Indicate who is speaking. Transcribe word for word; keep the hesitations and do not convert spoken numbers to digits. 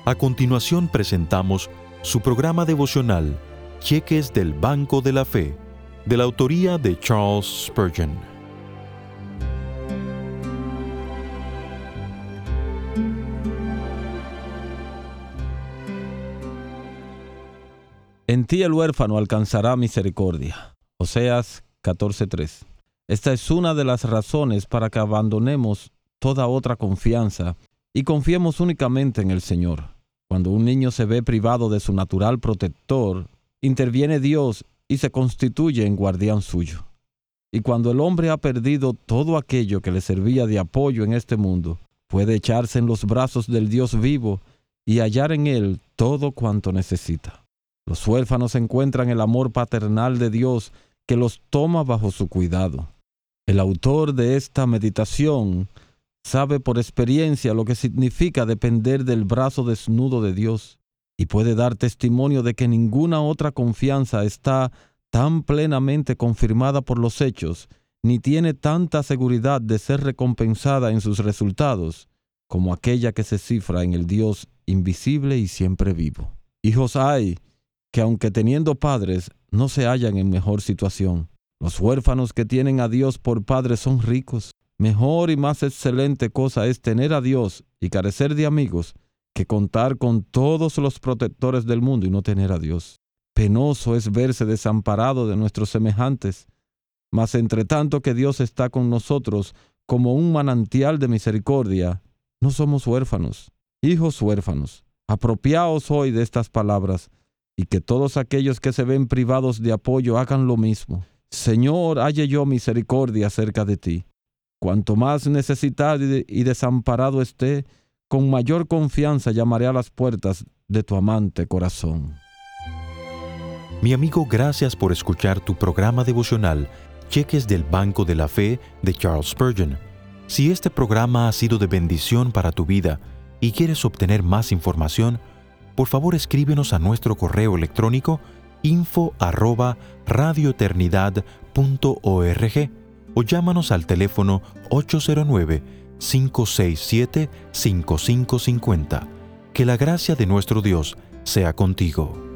Speaker 1: A continuación presentamos su programa devocional, Cheques del Banco de la Fe, de la autoría de Charles Spurgeon.
Speaker 2: En ti el huérfano alcanzará misericordia. Oseas catorce tres. Esta es una de las razones para que abandonemos toda otra confianza y confiemos únicamente en el Señor. Cuando un niño se ve privado de su natural protector, interviene Dios y se constituye en guardián suyo. Y cuando el hombre ha perdido todo aquello que le servía de apoyo en este mundo, puede echarse en los brazos del Dios vivo y hallar en él todo cuanto necesita. Los huérfanos encuentran el amor paternal de Dios que los toma bajo su cuidado. El autor de esta meditación sabe por experiencia lo que significa depender del brazo desnudo de Dios y puede dar testimonio de que ninguna otra confianza está tan plenamente confirmada por los hechos, ni tiene tanta seguridad de ser recompensada en sus resultados, como aquella que se cifra en el Dios invisible y siempre vivo. Hijos hay que, aunque teniendo padres, no se hallan en mejor situación. Los huérfanos que tienen a Dios por padre son ricos. Mejor y más excelente cosa es tener a Dios y carecer de amigos que contar con todos los protectores del mundo y no tener a Dios. Penoso es verse desamparado de nuestros semejantes, mas entre tanto que Dios está con nosotros como un manantial de misericordia, no somos huérfanos. Hijos huérfanos, apropiaos hoy de estas palabras y que todos aquellos que se ven privados de apoyo hagan lo mismo. Señor, halle yo misericordia cerca de ti. Cuanto más necesitado y desamparado esté, con mayor confianza llamaré a las puertas de tu amante corazón.
Speaker 1: Mi amigo, gracias por escuchar tu programa devocional, Cheques del Banco de la Fe de Charles Spurgeon. Si este programa ha sido de bendición para tu vida y quieres obtener más información, por favor escríbenos a nuestro correo electrónico info arroba radioeternidad punto org o llámanos al teléfono ocho cero nueve, cinco seis siete, cinco cinco cinco cero. Que la gracia de nuestro Dios sea contigo.